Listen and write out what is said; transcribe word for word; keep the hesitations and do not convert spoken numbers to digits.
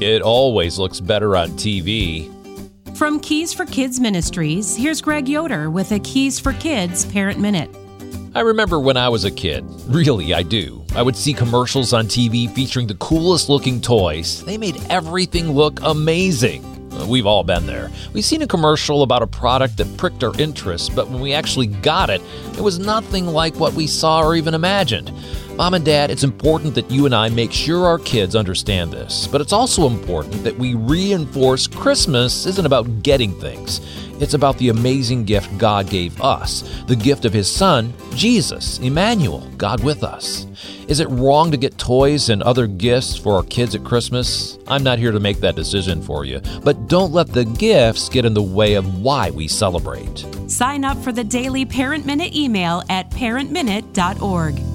It always looks better on T V. From Keys for Kids Ministries, here's Greg Yoder with a Keys for Kids Parent Minute. I remember when I was a kid. Really, I do. I would see commercials on T V featuring the coolest looking toys. They made everything look amazing. We've all been there. We've seen a commercial about a product that pricked our interest, but when we actually got it, it was nothing like what we saw or even imagined. Mom and Dad, it's important that you and I make sure our kids understand this, but it's also important that we reinforce Christmas isn't about getting things. It's about the amazing gift God gave us, the gift of His Son, Jesus, Emmanuel, God with us. Is it wrong to get toys and other gifts for our kids at Christmas? I'm not here to make that decision for you, but don't let the gifts get in the way of why we celebrate. Sign up for the daily Parent Minute email at parent minute dot org.